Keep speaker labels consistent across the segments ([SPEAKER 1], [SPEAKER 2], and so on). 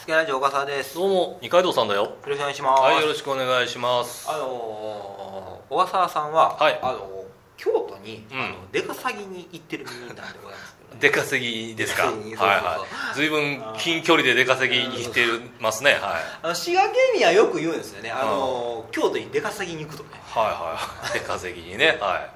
[SPEAKER 1] 助ラジオ岡澤です。
[SPEAKER 2] どうも二階堂さんだよ。
[SPEAKER 1] よろしくお願いします。
[SPEAKER 2] はい、よろしくお願いします。
[SPEAKER 1] 小笠さんは、
[SPEAKER 2] はい、
[SPEAKER 1] 京都に、出稼ぎに行ってる身なんでございますけど、ね、
[SPEAKER 2] 出稼ぎですか。はいはい。随分近距離で出稼ぎに行ってますね。はい。
[SPEAKER 1] 滋賀県民はよく言うんですよね。京都に出稼ぎに行くとね。
[SPEAKER 2] はいはい。出稼ぎにね。はい。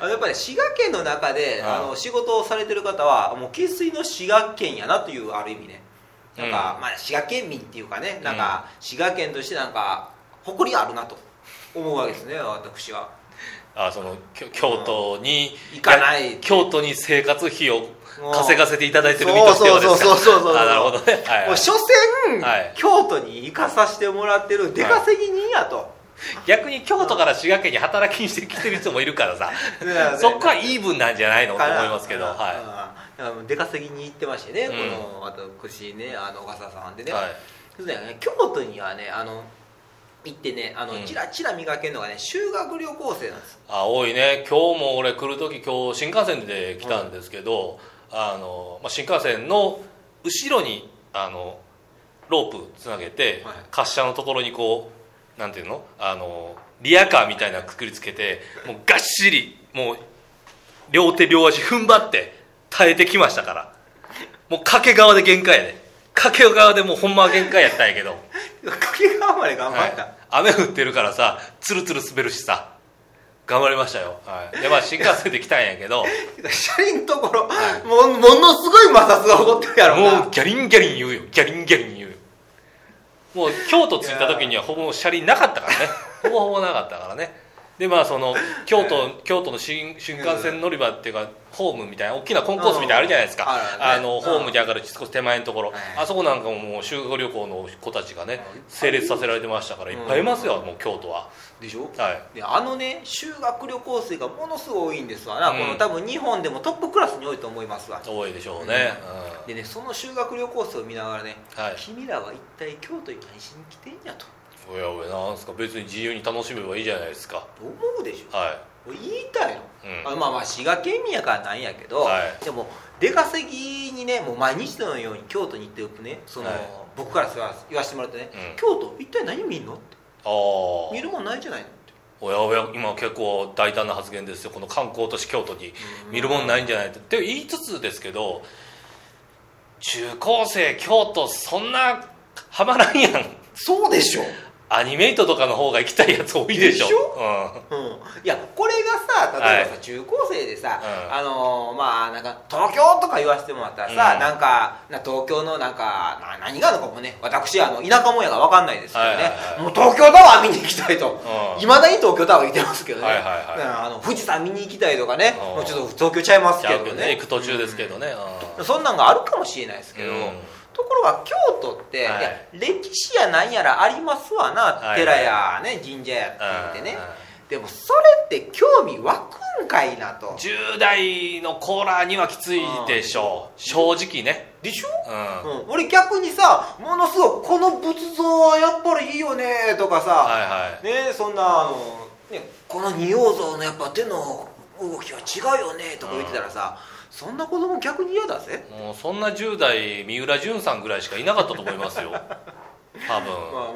[SPEAKER 1] やっぱり滋賀県の中で、仕事をされてる方はもう生粋の滋賀県やなというある意味ね。なんか、まあ滋賀県民っていうかね、なんか滋賀県としてなんか誇りあるなと思うわけですね、私は。
[SPEAKER 2] その京都に
[SPEAKER 1] 行かない、
[SPEAKER 2] 京都に生活費を稼がせていただいてる身としてはですか。
[SPEAKER 1] そう
[SPEAKER 2] なるほどね。はいはい、
[SPEAKER 1] もう所詮、京都に行かさせてもらってる出稼ぎ人やと。
[SPEAKER 2] 逆に京都から滋賀県に働きにしてきてる人もいるからさ、そこはイーブンなんじゃないのと思いますけど、
[SPEAKER 1] 出稼ぎに行ってましてね、この私ね、小笠さんでね、京都にはね行ってね、ちらちら見かけるのがね、修学旅行生なんです。
[SPEAKER 2] 多いね。今日も俺来る時、今日新幹線で来たんですけど、新幹線の後ろにロープつなげて、滑車のところにこうなんていうの、リヤカーみたいなくくりつけて、もうがっしりもう両手両足踏ん張って耐えてきましたから、もう掛川で限界やで。掛川でもうほんまは限界やったんやけど
[SPEAKER 1] 掛川まで頑張った、
[SPEAKER 2] 雨降ってるからさ、ツルツル滑るしさ、頑張りましたよ。で新幹線で来たんやけど
[SPEAKER 1] 車輪のところ、ものすごい摩擦が起こってるやろな。
[SPEAKER 2] もうギャリンギャリン言うよ、ギャリンギャリン言うよ。もう京都着いた時にはほぼ車輪なかったからねほぼほぼなかったからね。でその京都の新幹線乗り場っていうか、ホームみたいな大きなコンコースみたいなのあるじゃないですか。ホームに上がる少し手前のところ、あそこなんかもう修学旅行の子たちがね整列させられてましたから、いっぱいいますよ、もう京都は。
[SPEAKER 1] でしょ。
[SPEAKER 2] で
[SPEAKER 1] ね、修学旅行生がものすごい多いんですわな、この多分日本でもトップクラスに多いと思いますわ。
[SPEAKER 2] 多いでしょうね。
[SPEAKER 1] でね、その修学旅行生を見ながらね、君らは一体京都に何しに来てんやと。
[SPEAKER 2] おやおや、なんすか、別に自由に楽しめばいいじゃないですか。
[SPEAKER 1] 思うでしょ。言いたいの、滋賀県民やからなんやけど、でも出稼ぎにね、もう毎日のように京都に行ってるとね、僕から言わせてもらってね、京都一体何見んのって、見るもんないじゃないのって。
[SPEAKER 2] おやおや、今結構大胆な発言ですよ。この観光都市京都に見るもんないんじゃないって言いつつですけど、中高生京都そんなハマらんやん。
[SPEAKER 1] そうでしょ。
[SPEAKER 2] アニメイトとかの方が行きたいやつ多いでしょ。
[SPEAKER 1] いや、これがさ、例えばさ、中高生でさ、なんか東京とか言わせてもらったらさ、なんか東京のなんか何があるのかもね、私田舎もんやが分かんないですけどね、もう東京タワー見に行きたいと、いまだに東京タワー行ってますけどね、富士山見に行きたいとかね、もうちょっと東京ちゃいますけどね、
[SPEAKER 2] 行く途中ですけどね、
[SPEAKER 1] そんなんがあるかもしれないですけど、ところが京都って、いや歴史やなんやらありますわな、寺やね、神社やって言ってね、でもそれって興味湧くんかいなと。
[SPEAKER 2] 10代のコーラにはきついでしょう、正直ね。
[SPEAKER 1] でしょ。俺逆にさ、ものすごくこの仏像はやっぱりいいよねとかさ、ね、そんなこの仁王像のやっぱ手の動きは違うよねとか言ってたらさ、そんな子供逆に嫌だぜ。
[SPEAKER 2] もうそんな10代三浦淳さんぐらいしかいなかったと思いますよ多分。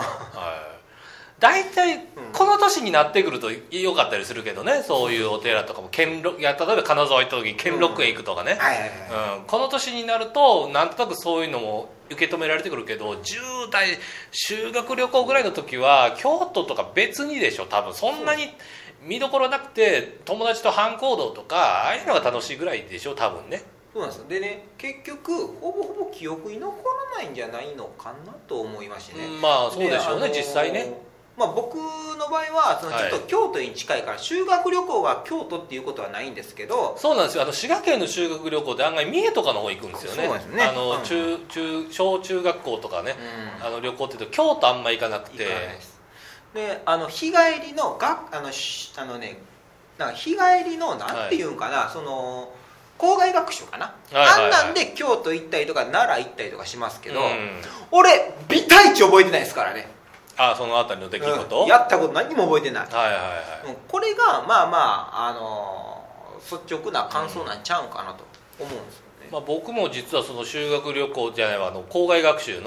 [SPEAKER 2] 大体この年になってくると良かったりするけどね、そういうお寺とかも。例えば金沢行った時に兼六園行くとかね、この年になるとなんとなくそういうのも受け止められてくるけど、10代修学旅行ぐらいの時は京都とか別にでしょ、多分。そんなに見どころなくて、友達と半行動とかああいうのが楽しいぐらいでしょ、多分ね。
[SPEAKER 1] そうなんですよ。でね、結局ほぼほぼ記憶に残らないんじゃないのかなと思いましてね。
[SPEAKER 2] そうでしょうね、実際ね。
[SPEAKER 1] 僕の場合はちょっと京都に近いから、修学旅行が京都っていうことはないんですけど。
[SPEAKER 2] そうなんですよ。滋賀県の修学旅行って案外三重とかの方行くんですよね。
[SPEAKER 1] そうですね。
[SPEAKER 2] 小中学校とかね、旅行って言うと京都あんま行かなくて、
[SPEAKER 1] で日帰りの日帰りのなんていうんかな、校外学習かな、あんなんで京都行ったりとか奈良行ったりとかしますけど、俺微体値覚えてないですからね。
[SPEAKER 2] そのあたりの出来事、
[SPEAKER 1] やったこと何も覚えてない。これが率直な感想なんちゃうんかなと思うんですよね。
[SPEAKER 2] 僕も実はその修学旅行じゃないわ、校外学習の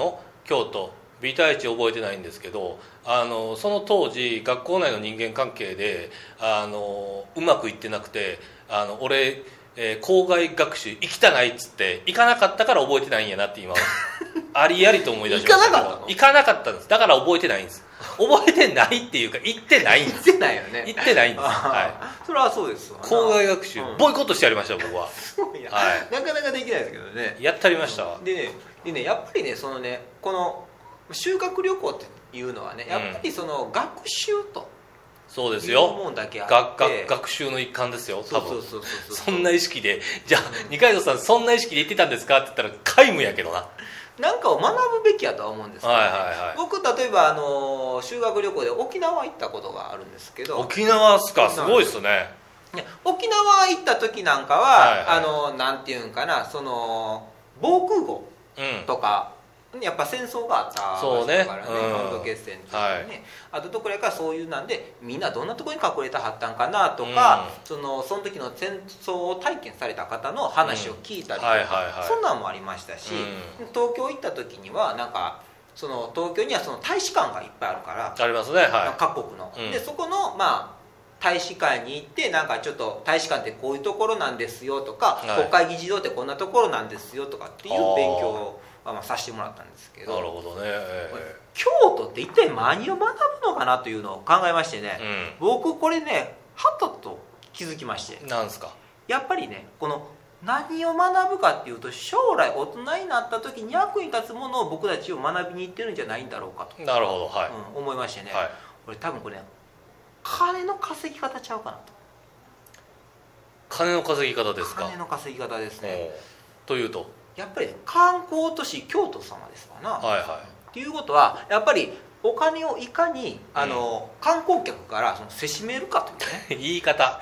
[SPEAKER 2] 京都ビタイチ覚えてないんですけど、その当時学校内の人間関係でうまくいってなくて、俺、校外学習行きたないっつって行かなかったから覚えてないんやなって今ありありと思い出しましたけど行かなかったんです。だから覚えてないんです。覚えてないっていうか行ってないんです。
[SPEAKER 1] 行ってないよね。
[SPEAKER 2] 行ってないんです。
[SPEAKER 1] はい、それはそうですわ。
[SPEAKER 2] 校外学習、ボイコットしてやりました僕は。
[SPEAKER 1] すごいな、はい、なかなかできないですけどね。
[SPEAKER 2] やってやりました。
[SPEAKER 1] でねやっぱりねそのねこの修学旅行っていうのはねやっぱりその学習と、
[SPEAKER 2] そうですよ、
[SPEAKER 1] もんだけあって
[SPEAKER 2] 学習の一環ですよ多分。
[SPEAKER 1] そ
[SPEAKER 2] んな意識でじゃあ二階堂さんそんな意識で言ってたんですかって言ったら皆無やけどな。
[SPEAKER 1] なんかを学ぶべきやとは思うんですけど、ね、
[SPEAKER 2] はいはいはい、
[SPEAKER 1] 僕例えば修学旅行で沖縄行ったことがあるんですけど。
[SPEAKER 2] 沖縄っすか、すごいっすね。
[SPEAKER 1] 沖縄行った時なんかは、はいはい、なんていうんかなその防空壕とか、やっぱ戦争があったわけだからね、本土決戦とかね、はい、あとどこらかそういうなんでみんなどんなところに隠れたはったんかなとか、その時の戦争を体験された方の話を聞いたりとか、そんなんもありましたし、東京行った時にはなんかその東京にはその大使館がいっぱいあるから
[SPEAKER 2] ありますね、はい、
[SPEAKER 1] 各国の、でそこのまあ大使館に行ってなんかちょっと大使館ってこういうところなんですよとか、はい、国会議事堂ってこんなところなんですよとかっていう勉強をさせてもらったんですけど。
[SPEAKER 2] なるほどね、
[SPEAKER 1] 京都って一体何を学ぶのかなというのを考えましてね、僕これねはっと気づきまして。
[SPEAKER 2] なんですか。
[SPEAKER 1] やっぱりねこの何を学ぶかっていうと将来大人になった時に役に立つものを僕たちを学びに行ってるんじゃないんだろうかと。
[SPEAKER 2] なるほど、はい、
[SPEAKER 1] 思いましてね、
[SPEAKER 2] はい、
[SPEAKER 1] これ多分これ金の稼ぎ方ちゃうかなと。
[SPEAKER 2] 金の稼ぎ方ですか。
[SPEAKER 1] 金の稼ぎ方ですね。
[SPEAKER 2] というと
[SPEAKER 1] やっぱり観光都市京都様ですわな、
[SPEAKER 2] はいはい、
[SPEAKER 1] っていうことはやっぱりお金をいかに観光客からそのせしめるかというね
[SPEAKER 2] 言い方、はい、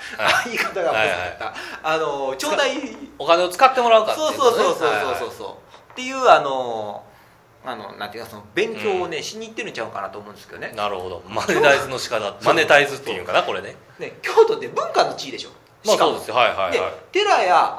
[SPEAKER 1] 言い方が難しかった、ちょうだい
[SPEAKER 2] お金を使ってもらうかっていう、ね、
[SPEAKER 1] そうっていうなんていうかその勉強をね、しに行ってるんちゃうかなと思うんですけどね。
[SPEAKER 2] なるほど、マネタイズの仕方、マネタイズっていうかなこれ ね
[SPEAKER 1] 京都って文化の地位でしょ。
[SPEAKER 2] まあそうですよ、はいはいはい、
[SPEAKER 1] で寺や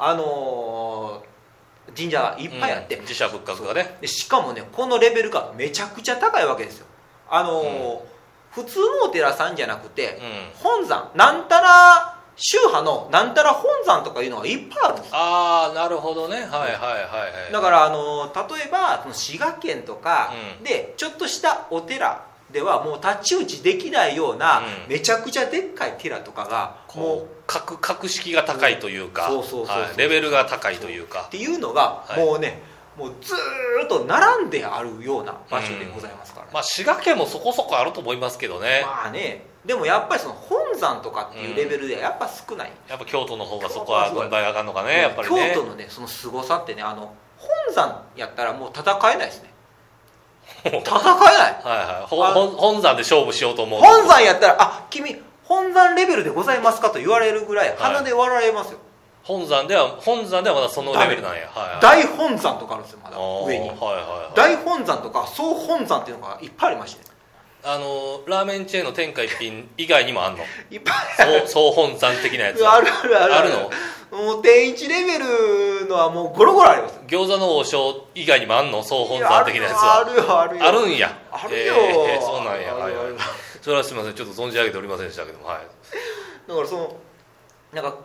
[SPEAKER 1] 神社がいっぱいあって、
[SPEAKER 2] 寺社仏閣がね、
[SPEAKER 1] でしかもねこのレベルがめちゃくちゃ高いわけですよ。普通のお寺さんじゃなくて、本山なんたら宗派のなんたら本山とかいうのがいっぱいあるんですよ。
[SPEAKER 2] ああなるほどね、はいはいはいはい。
[SPEAKER 1] だから例えばその滋賀県とかでちょっとしたお寺ではもう太刀打ちできないような、めちゃくちゃでっかい寺とかがもう
[SPEAKER 2] 格式が高いというか、レベルが高いというか
[SPEAKER 1] っていうのが、もうねもうずーっと並んであるような場所でございますからね。
[SPEAKER 2] まあ滋賀県もそこそこあると思いますけどね。
[SPEAKER 1] まあね、でもやっぱりその本山とかっていうレベルではやっぱ少ない、
[SPEAKER 2] やっぱ京都の方がそこは軍配上がるのかね、やっぱりね。
[SPEAKER 1] 京都のねその凄さってね本山やったらもう戦えないですね。戦えない
[SPEAKER 2] はいはい、本山で勝負しようと思う。
[SPEAKER 1] 本山やったら君本山レベルでございますかと言われるぐらい鼻で笑われますよ。
[SPEAKER 2] 本山ではまだそのレベルなんや、はいはい、
[SPEAKER 1] 大本山とかあるんですよまだ上に、
[SPEAKER 2] はいはいはい、
[SPEAKER 1] 大本山とか総本山っていうのがいっぱいありまして、ね、
[SPEAKER 2] ラーメンチェーンの天下一品以外にもあんの
[SPEAKER 1] いっぱいある
[SPEAKER 2] 総本山的なやつ
[SPEAKER 1] あるのもう天一レベルのはもうゴロゴロあります。
[SPEAKER 2] 餃子の王将以外にもあんの総本山的なやつはあるんや。
[SPEAKER 1] あるよ、
[SPEAKER 2] そうなんや、はいはい、それはすみませんちょっと存じ上げておりませんでしたけども、はい、
[SPEAKER 1] だからなんか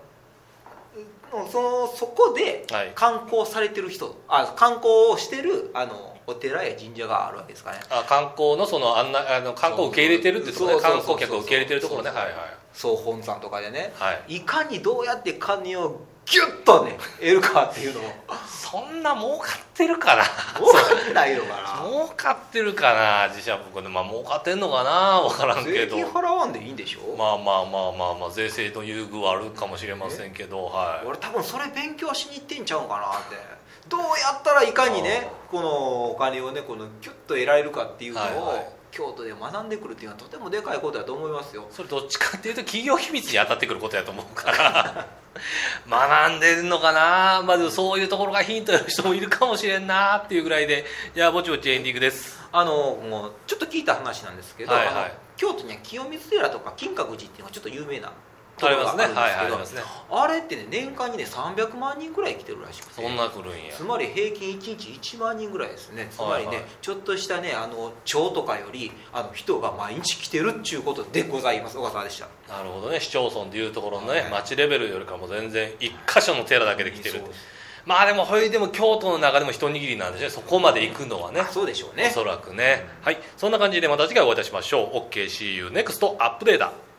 [SPEAKER 1] そこで観光されてる人、観光をしてるお寺や神社があるわけですかね。
[SPEAKER 2] 観光の観光を受け入れてるってところね、観光客を受け入れてるところね、はいはい、
[SPEAKER 1] 総本山とかでね、
[SPEAKER 2] はい、
[SPEAKER 1] いかにどうやって金をギュッとね得るかっていうのを
[SPEAKER 2] そんな儲かってるかな。
[SPEAKER 1] 儲かってないのかな。
[SPEAKER 2] 儲かってるかな自社僕で、まあ儲かってんのかな分からんけど、
[SPEAKER 1] 税金払わんでいいんでしょ。
[SPEAKER 2] まあ税制の優遇はあるかもしれませんけど、はい、
[SPEAKER 1] 俺多分それ勉強しに行ってんちゃうんかなって。どうやったらいかにねこのお金をねこのギュッと得られるかっていうのを、はいはい、京都で学んでくるっていうのはとてもでかいことだと思いますよ。
[SPEAKER 2] それどっちかっていうと企業秘密に当たってくることやと思うから学んでるのかな、まあ、でもそういうところがヒントやる人もいるかもしれんなっていうぐらいで、じゃあぼちぼちエンディングです。
[SPEAKER 1] もうちょっと聞いた話なんですけど、
[SPEAKER 2] はいはい、
[SPEAKER 1] 京都には清水寺とか金閣寺っていうのがちょっと有名なところがあるんですけど、あれってね年間にね300万人ぐらい来てるらしくて、
[SPEAKER 2] そんな来るんや。
[SPEAKER 1] つまり平均1日1万人ぐらいですね。つまりね、ちょっとしたね町とかより人が毎日来てるっていうことでございます。小笠原でした。
[SPEAKER 2] なるほどね。市町村でいうところのね、町レベルよりかも全然一箇所の寺だけで来てる。まあでも京都の中でも一握りなんですね、そこまで行くのはね。
[SPEAKER 1] そうでしょうね、
[SPEAKER 2] おそらくね。はい、そんな感じでまた次回お会いいたしましょう。 OKCU NEXT アップデート。